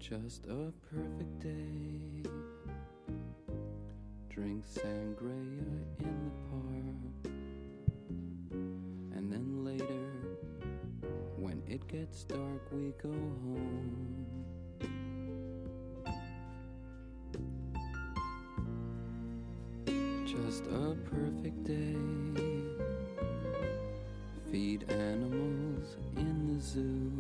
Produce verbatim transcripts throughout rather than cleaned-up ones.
Just a perfect day. Drink sangria in the park. And then later, when it gets dark, we go home. Just a perfect day. Feed animals in the zoo.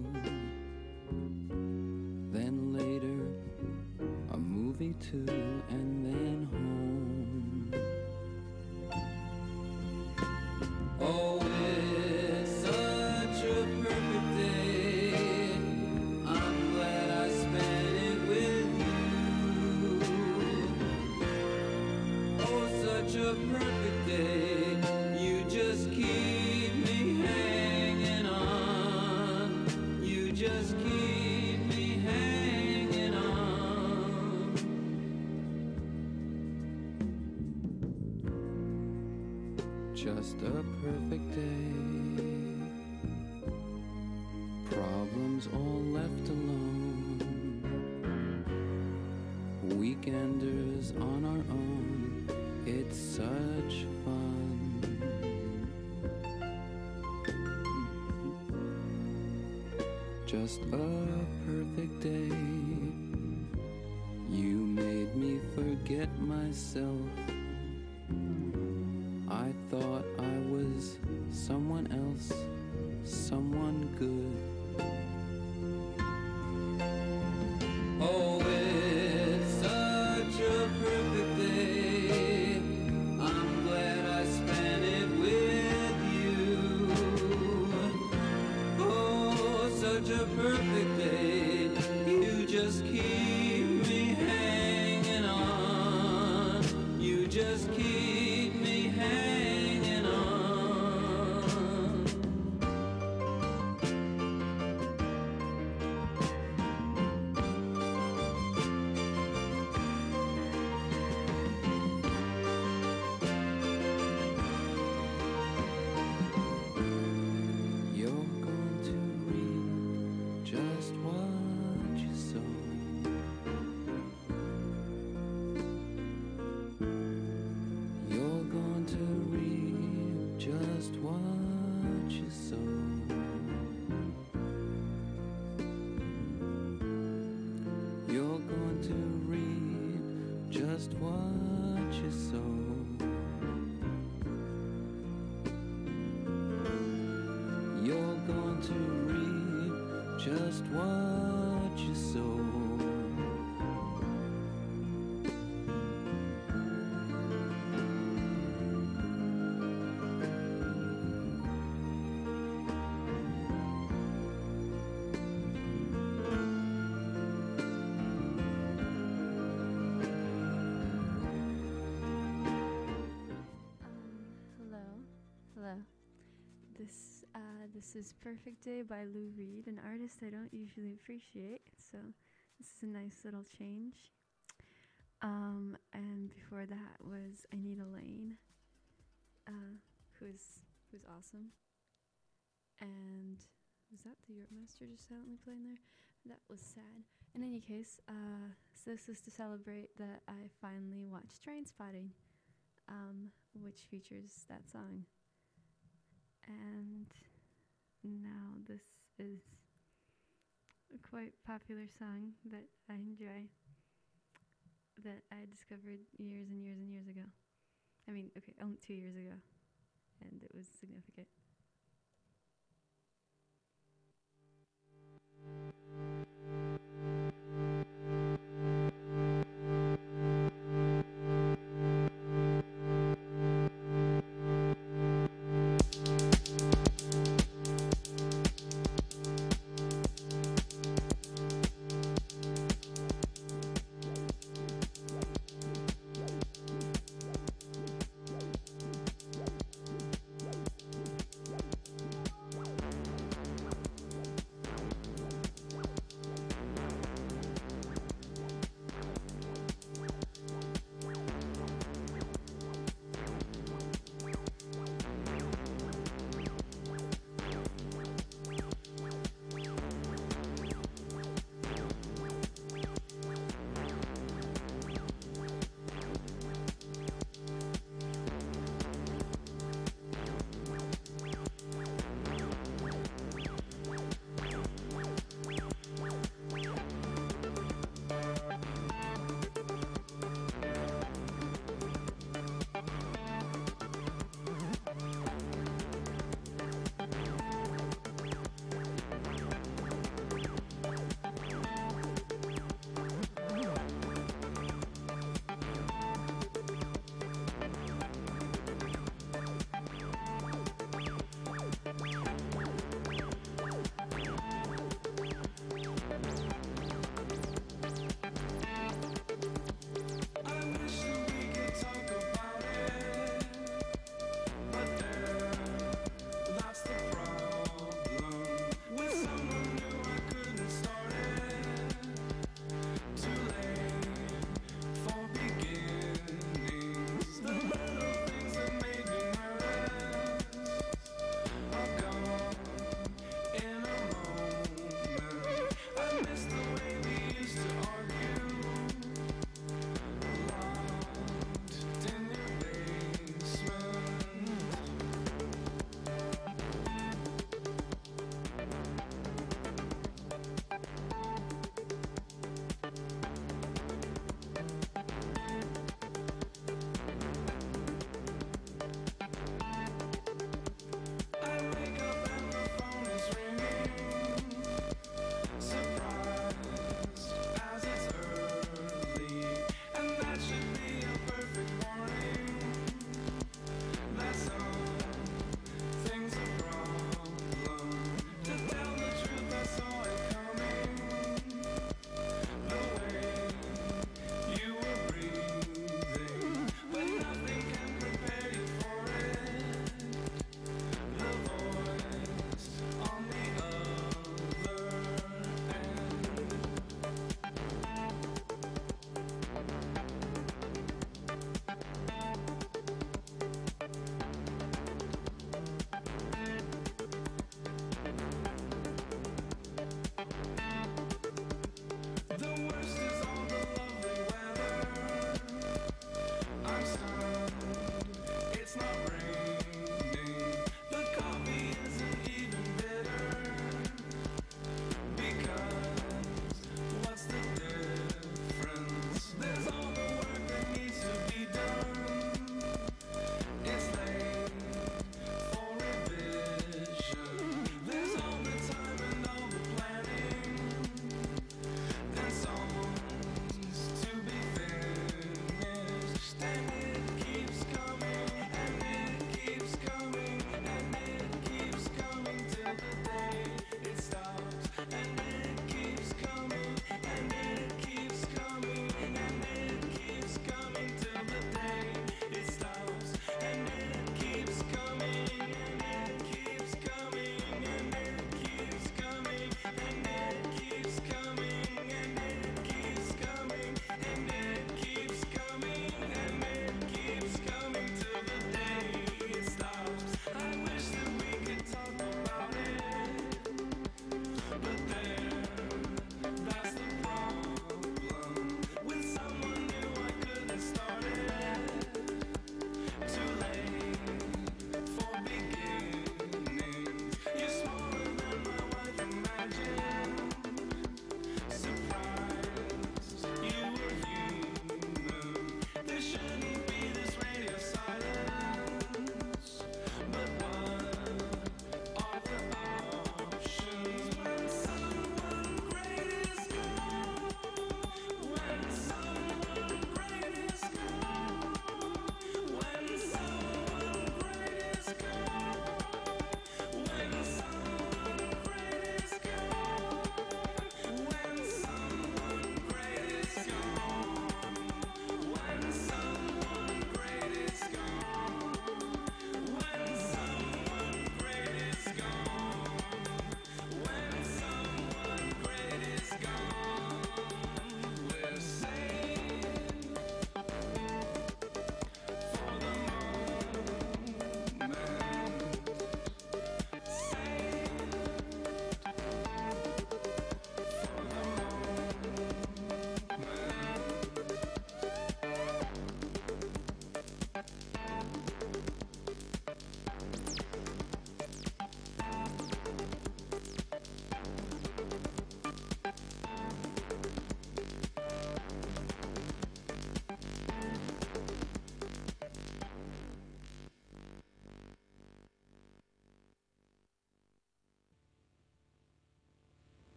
Then later, a movie too, and then home. Oh, it's such a perfect day. I'm glad I spent it with you. Oh, such a perfect day. You just keep me hanging on. You just keep me hanging on. Just a perfect day. Problems all left alone. Weekenders on our own. It's such fun. Just a perfect day. You made me forget myself. I thought I was someone else, someone good. Oh, it's such a perfect day. I'm glad I spent it with you. Oh, such a perfect day. You just keep me hanging on. You just keep me hanging on. You're going to reap just what you sow. You're going to reap just what you sow. You're going to reap just what you sow. You're going to reap just what you sow. Hello, hello. This uh, this is Perfect Day by Lou Reed, an artist I don't usually appreciate, so this is a nice little change. Um, and before that was Anita Lane, uh, who's who's awesome. And was that the Europe Master just silently playing there? That was sad. In any case, uh, so this is to celebrate that I finally watched Trainspotting, um, which features that song. And now this is a quite popular song that I enjoy, that I discovered years and years and years ago. I mean, okay, only two years ago, and it was significant.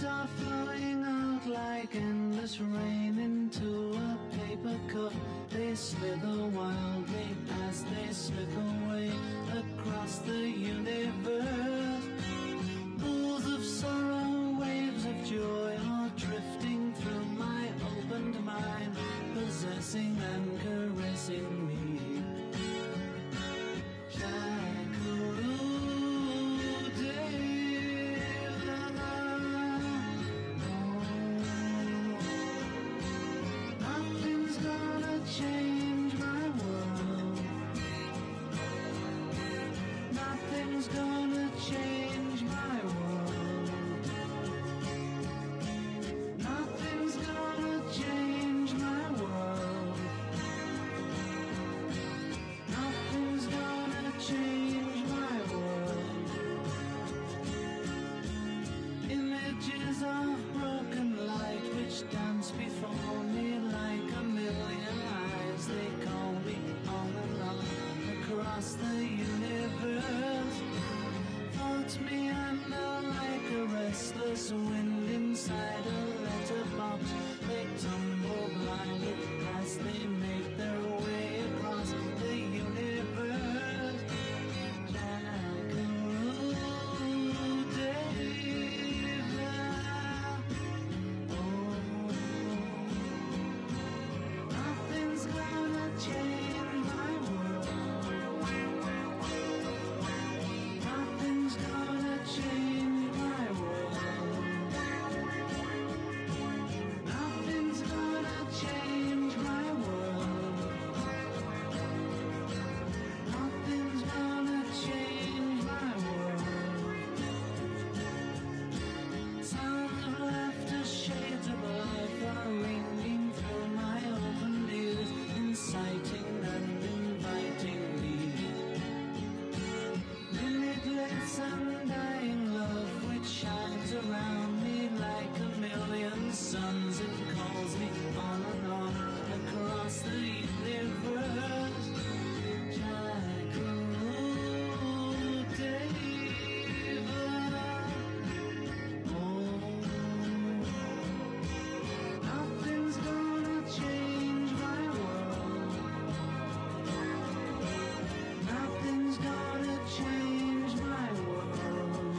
nectar flowing out like endless rain into a paper cup. They slither wildly as they slip away across the universe. Pools of sorrow, waves of joy are drifting through my opened mind, possessing and caressing me. Change my world. Nothing's gonna change my world. Nothing's gonna change my world. Nothing's gonna change my world. Images of broken light which dance before me like a million eyes. They call me on and on across the universe. Floats me under like a restless wind inside a letterbox. They tumble blindly as they make their way across the universe. Jackaroo David. Oh, nothing's gonna change my world. Nothing's gonna change my world. Nothing's gonna change my world. Nothing's gonna change my world. Sounds of laughter, shades of life are ringing through my open ears, inciting and inviting me. Limitless undying love which shines around me like a million suns. It calls me on and on across the universe. Jackaroo David. Oh, nothing's gonna change my world. Nothing's gonna change my world.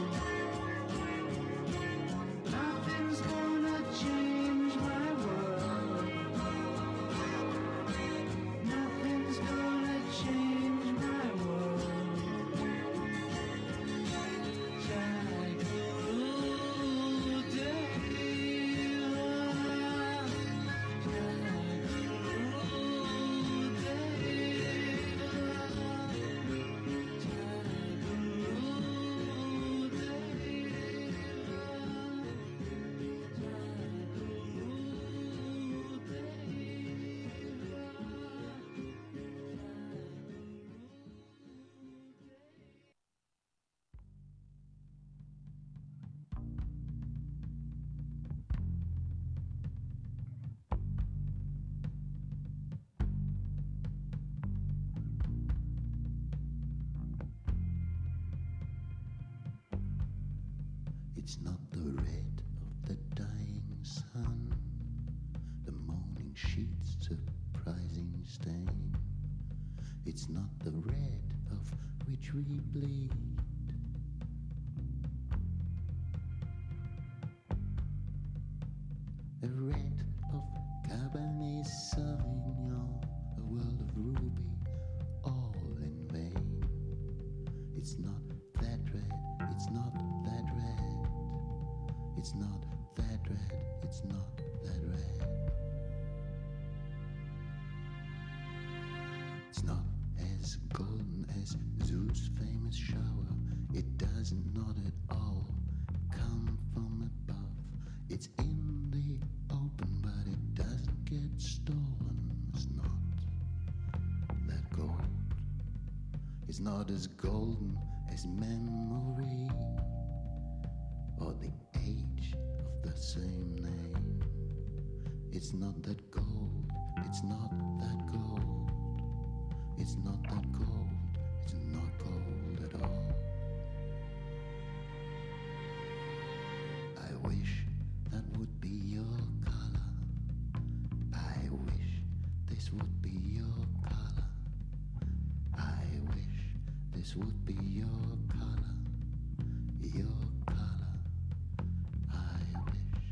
Nothing's gonna change my world. Nothing's gonna change my world. Jackaroo David. It's not the red of the dying sun, the morning sheet's surprising stain. It's not the red of which we bleed. A red of Cabernet Sauvignon, a world of ruby, all in vain. It's not that red, it's not that red. It's not that red, it's not that red. It's not as golden as Zeus' famous shower. It doesn't not at all come from above. It's in the open, but it doesn't get stolen. It's not that gold. It's not as golden as memory or the age of the same name. It's not that gold, it's not that gold. It's not that gold, it's not gold at all. I wish your color. I wish this would be your color. I wish this would be your color. Your color. I wish.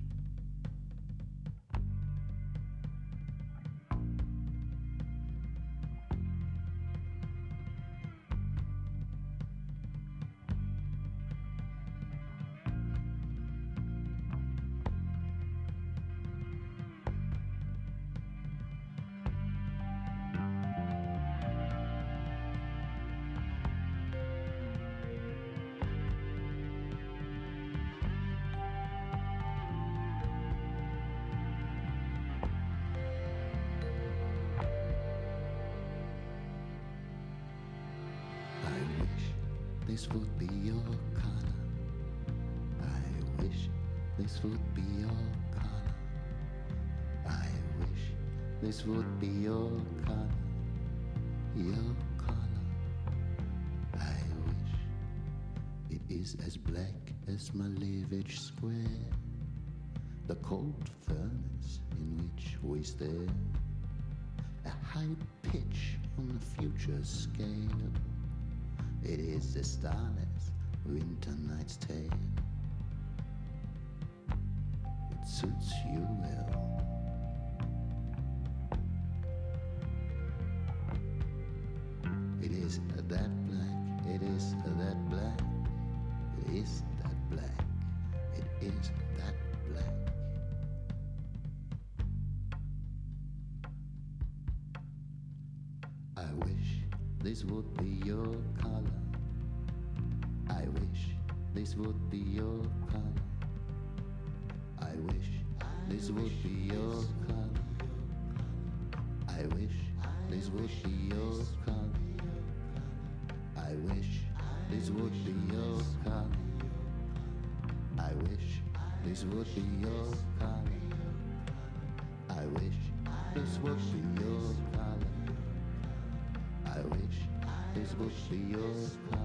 This would be your color. I wish this would be your color. I wish this would be your color. Your color. I wish it is as black as Malevich Square, the cold furnace in which we stare, a high pitch on the future scale. It is the starless winter night's tale. It suits you well. It is that black, it is that black, it is that black, it is that black. I wish this would be your color. I wish this would be your color. I wish this would be your color. I wish this would be your color. I wish this would be your color. I wish this would be your color. I wish this would be your color. I wish this would be your color.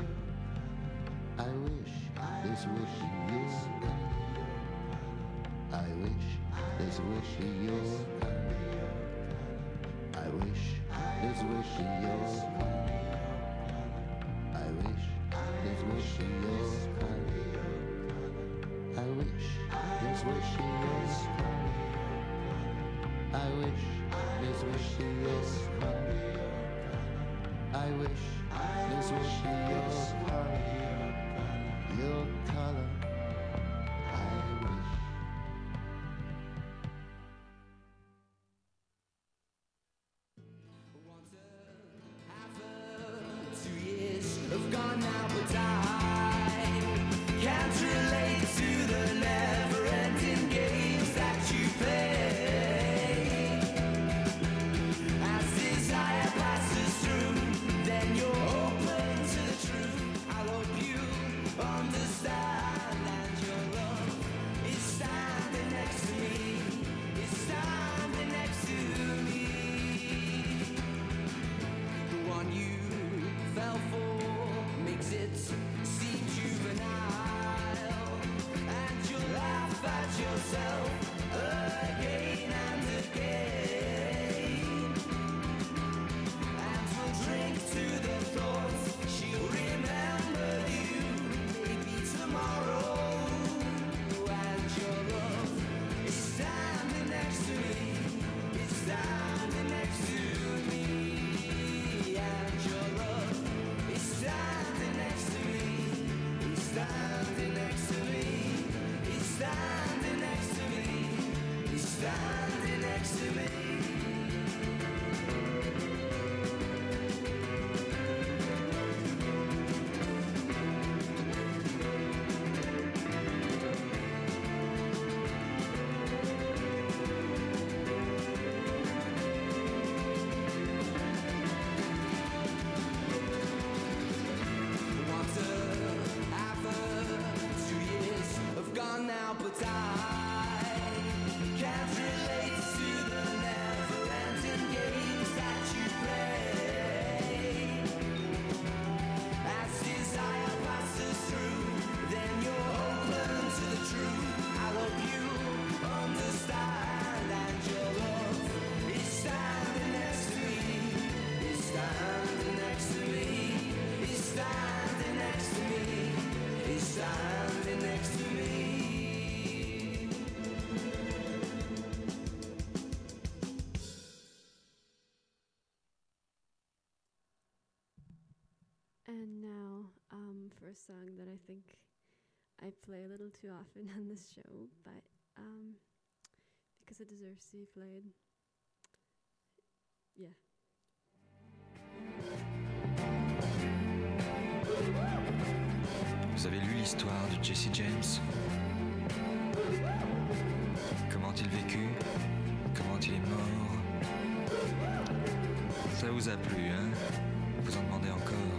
I wish this would be your color. I wish this would be your color. I wish this would be your color. I wish this would be your color. I wish this would be your color. I wish this would be your color. I wish this would be your color. Your color. I wish. Once a half a two years have gone now, but I can't relate to the never-ending games that you play. As desire passes through, then you're open to the truth. I hope you understand, and your love is standing next to me, is standing next to me. The one you fell for makes it seem juvenile, and you laugh at yourself again and again, and we'll drink to the thoughts she'll remember you maybe tomorrow, and your love is standing next to me, is standing next to me, and your love is standing next to me, is standing next to me, is standing next to me. song that I think I play a little too often on this show, but um, because it deserves to be played. Yeah. Vous avez lu l'histoire de Jesse James? Comment il vécut? Comment il est mort? Ça vous a plu, hein? Vous en demandez encore?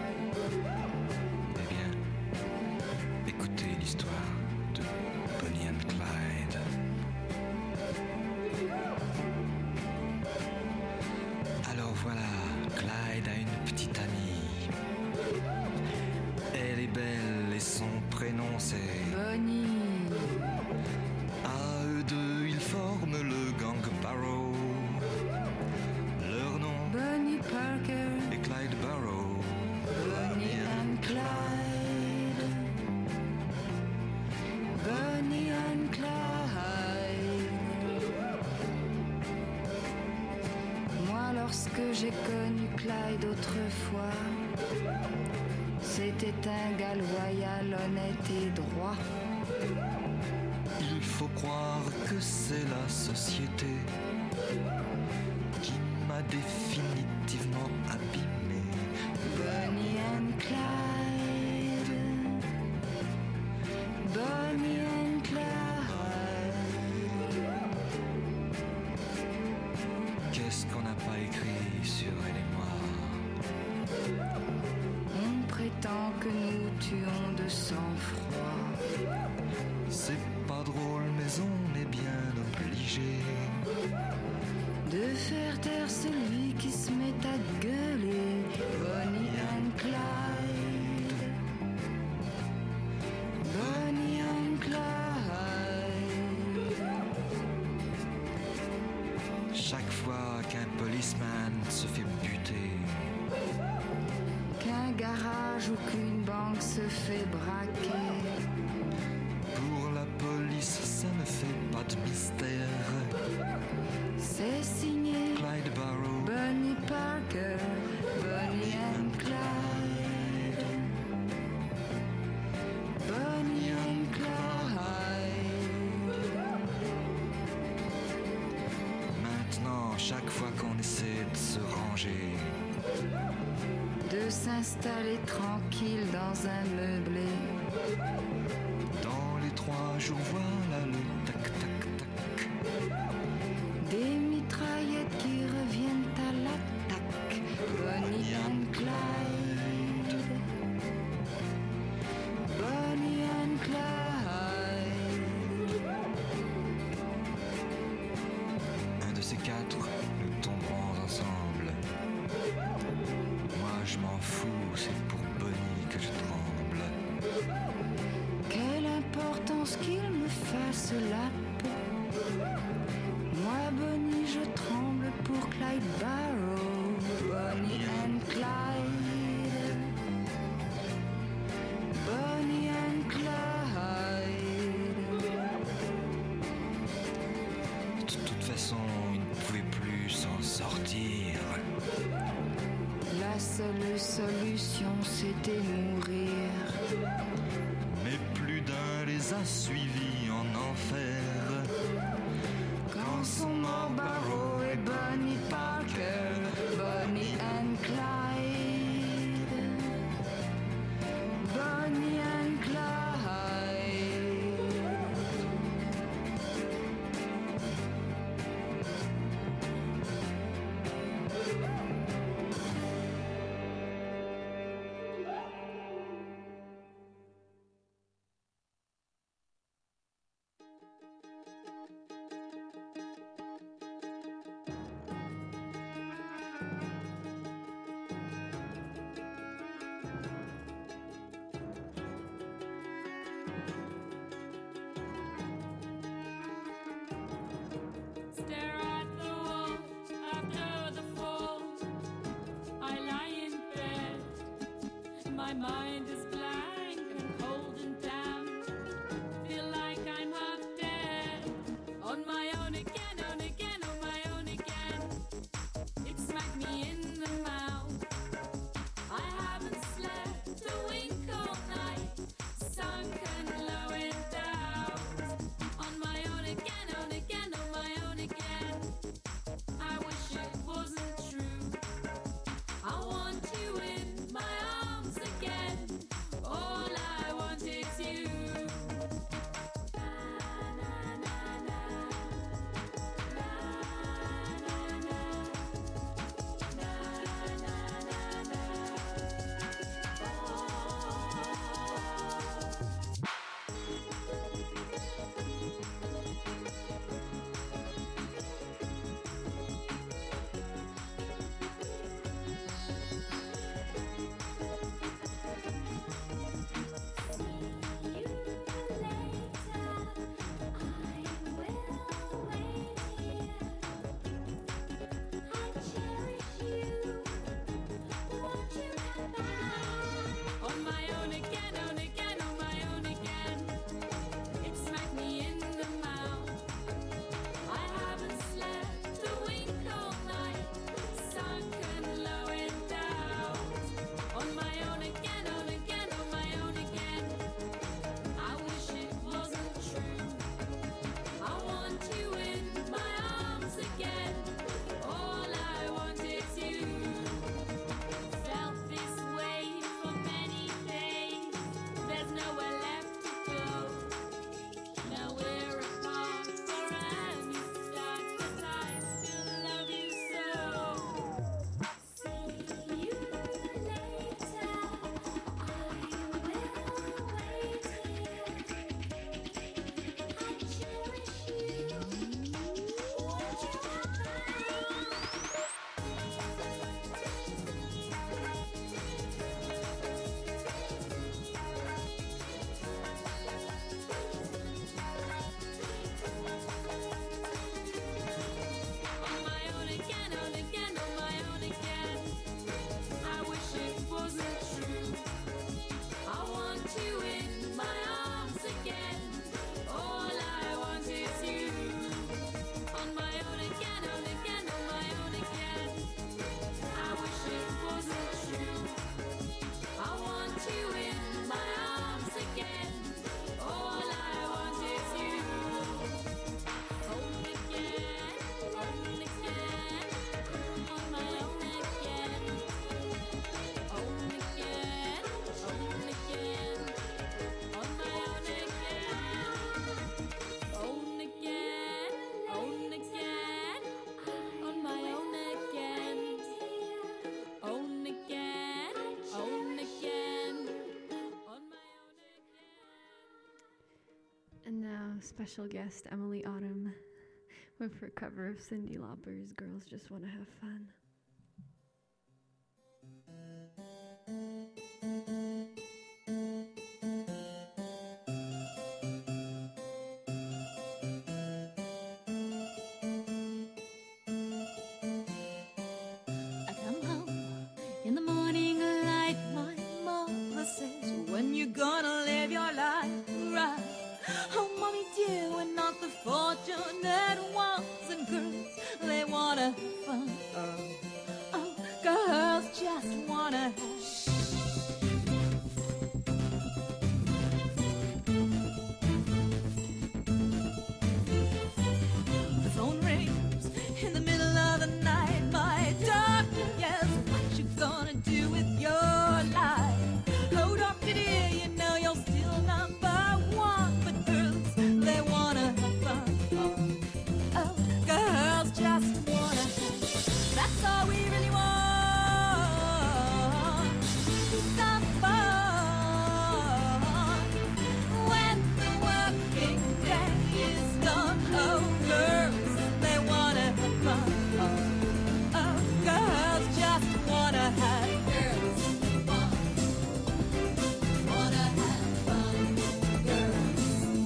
Eh bien, écoutez l'histoire de Bonnie and Clyde. Alors voilà, Clyde a une petite amie. Elle est belle et son prénom c'est Bonnie. À eux deux, ils forment le gang Barrow. Leur nom, Bonnie Parker. et Clyde Barrow. Bonnie and Clyde. Bonnie and Clyde. Moi, lorsque j'ai connu Clyde autrefois, c'était un gars loyal, honnête et droit. Il faut croire que c'est la société qui m'a définitivement abîmé. Bonnie and Clyde. Bonnie and Clyde. Qu'est-ce qu'on n'a pas écrit sur elle et moi? On prétend que nous tuons de sang-froid. C'est pas drôle, mais on est bien obligé De faire taire celui qui se met à gueuler. Bonnie and Clyde. Bonnie and Clyde. chaque fois qu'un policeman se fait buter. Qu'un garage ou qu'une banque se fait braquer. Pour la police, ça ne fait pas de mystère. C'est signé Clyde Barrow, Bonnie Parker, Bonnie and Clyde. Bonnie and Clyde. Maintenant, chaque fois qu'on essaie de se ranger, De s'installer tranquille dans un meublé. dans les trois jours, voilà le tac tac tac. Des mitraillettes qui reviennent à l'attaque. Bonnie and Clyde. Bonnie and Clyde. Un de ces quatre, nous tomberons ensemble. Moi je m'en fous, c'est pour Bonnie que je tremble. Quelle importance qu'il me fasse la peau. Moi, Bonnie, je tremble pour Clyde Barrow. Bonnie and Clyde. Bonnie and Clyde. De toute façon, il ne pouvait plus s'en sortir. La seule solution, c'était mourir. Mais plus d'un les a suivis en enfer. Quand sont morts Barrow et Bonnie Parker. Bonnie and Clyde. Bonnie and Clyde. Stare at the walls after the fall. I lie in bed. My mind is blank and cold and damp. Feel like I'm half dead. On my own again, on again, on my own again. It smacked me in the mouth. I haven't slept a wink all And now, special guest Emily Autumn with her cover of Cyndi Lauper's Girls Just Wanna Have Fun. I come home in the morning like my mother says, when you gonna live your life right? Oh, mommy dear, we're not the fortunate ones, and girls, they wanna have fun. Oh, oh, girls just wanna have the phone rings in the middle of the night. My doctor, yes, what you gonna do with your life? Oh, doctor dear, you know you're still number one, but girls, they wanna have fun. Oh, oh, girls just wanna have. That's all we really want. Some fun when the working day is done. Oh, girls, they wanna have fun. Oh, oh, girls just wanna have. Girls want, wanna have fun. Girls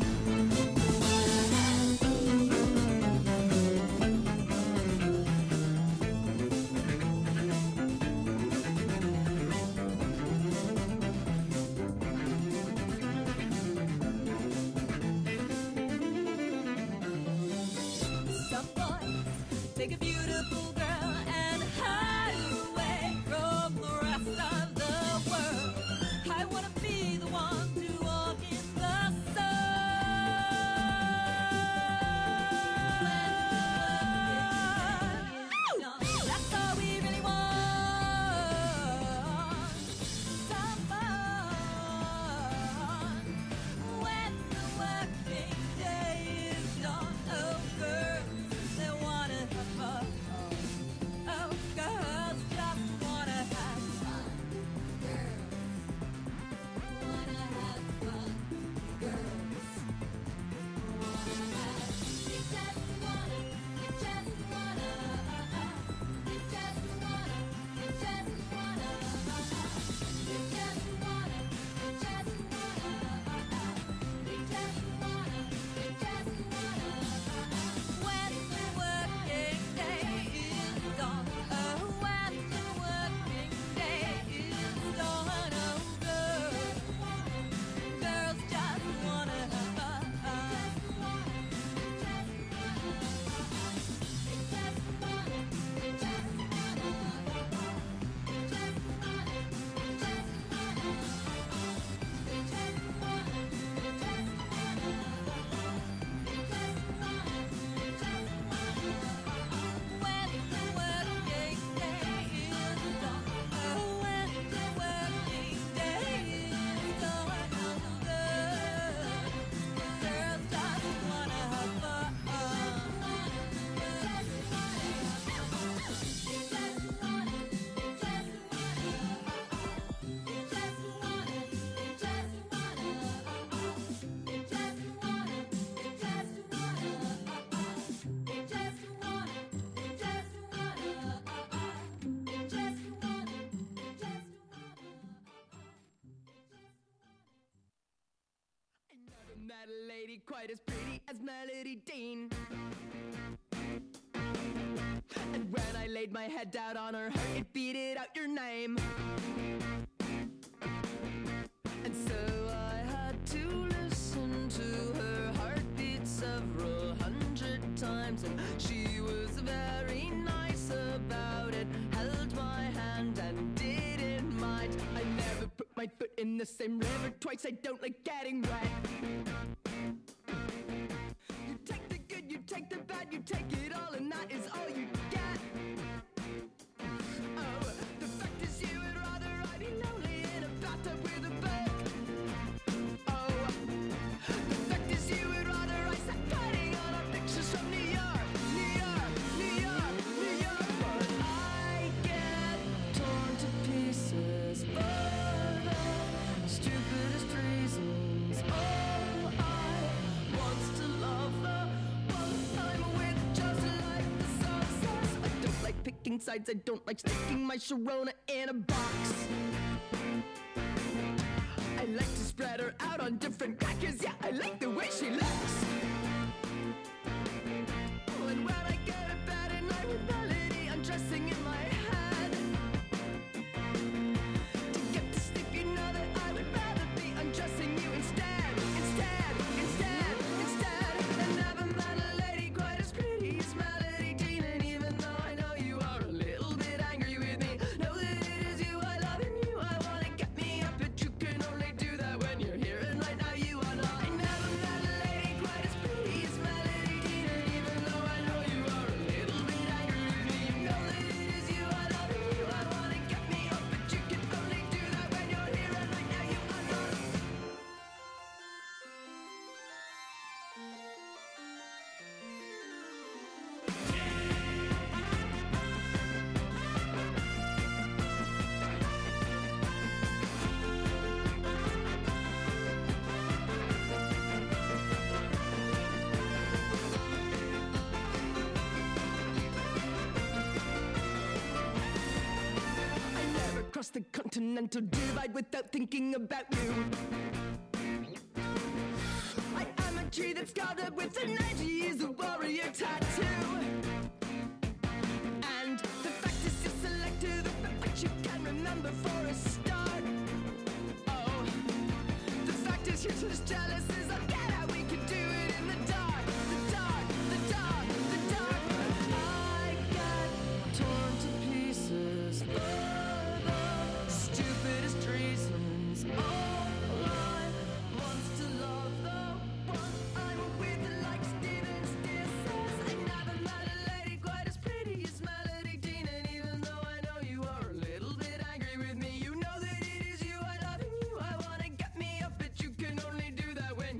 Some boys take a beautiful girl and hide away from the rest of the world. I wanna be the one to walk in the sun. That's all we really want. Some fun when the working day is done. Oh, girls, they wanna have fun. Oh, girls just wanna have fun. Girls wanna have fun. Girls wanna have. They just wanna. They just wanna. They just wanna. They just wanna. They just wanna. They just wanna. They just wanna. They just wanna. When the working day is done. Oh, when the working day is done. Oh, girls, girls just wanna have fun. When the working day is done. Oh, when the working day is done. Oh, girls, girls just wanna have fun. I never met a lady quite as pretty as Melody Dean. And when I laid my head down on her heart, it beat it out your name. And so I had to listen to her heartbeat several hundred times. And she was very nice about it, held my hand and didn't mind. I never put my foot in the same river twice, I don't like getting wet. You take the good, you take the bad, you take it all, and that is all you get. Oh, the fact is you would rather I be lonely in a bathtub with a book. Oh, the fact is you would rather I sat writing on our pictures from New York, New York, New York, New York. But I get torn to pieces for the stupidest reasons. Oh, picking sides. I don't like sticking my Sharona in a box. I like to spread her out on different crackers. Yeah, I like the way she looks. Oh, and when I get to bed at night with Melody undressing in my head, to get to sleep, you know that I would rather be undressing you instead, instead, instead, instead. And never met a lady quite as pretty as Melody Dean. And even though I know you are a little bit angry with me, know that it is you I love and you I want to get me up, but you can only do that when you're here. And right now you are not. I never met a lady quite as pretty as Melody Dean. And even though I know you are a little bit angry with me, you know that it is you I love and you I want to get me up, but you can only do that when you're here. And right now you are not. I never crossed the continental divide without thinking about you. I am a tree that's carved with a ninety years of warrior tattoo. And the fact is you're selective about what you can remember for a start. Oh, the fact is you're just jealous as I get how we can do it in the dark, the dark, the dark, the dark. I get torn to pieces for the stupidest reasons. All I want's to love the one I'm with, like Steven Stier says. I never met a lady quite as pretty as Melody Dean. And even though I know you are a little bit angry with me, you know that it is you I love and you I want to get me up, but you can only do that when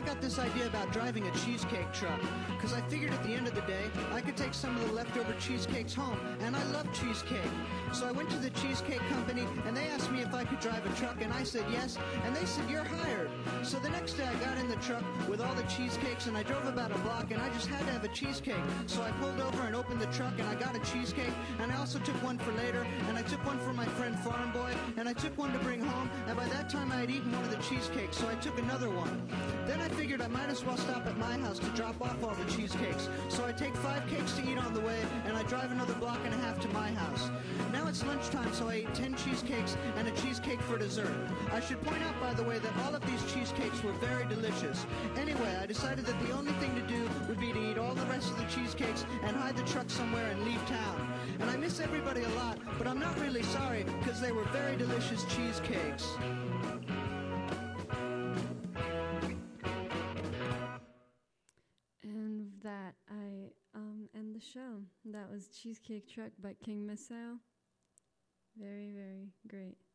got this idea about driving a cheesecake truck, because I figured at the end of the day, I could take some of the leftover cheesecakes home, and I love cheesecake. So I went to the cheesecake company, and they asked me if I could drive a truck, and I said yes, and they said, you're hired. So the next day I got in the truck with all the cheesecakes, and I drove about a block, and I just had to have a cheesecake. So I pulled over and opened the truck, and I got a cheesecake, and I also took one for later, and I took one for my friend Farm Boy, and I took one to bring home, and by that time I had eaten one of the cheesecakes, so I took another one. Then I figured I might as well stop at my house to drop off all the cheesecakes. So I take five cakes to eat on the way, and I drive another block and a half to my house. Now it's lunchtime, so I ate ten cheesecakes and a cheesecake for dessert. I should point out, by the way, that all of these cheesecakes were very delicious. Anyway, I decided that the only thing to do would be to eat all the rest of the cheesecakes and hide the truck somewhere and leave town. And I miss everybody a lot, but I'm not really sorry, because they were very delicious cheesecakes. And with that, I um, end the show. That was Cheesecake Truck by King Missile. Very, very great.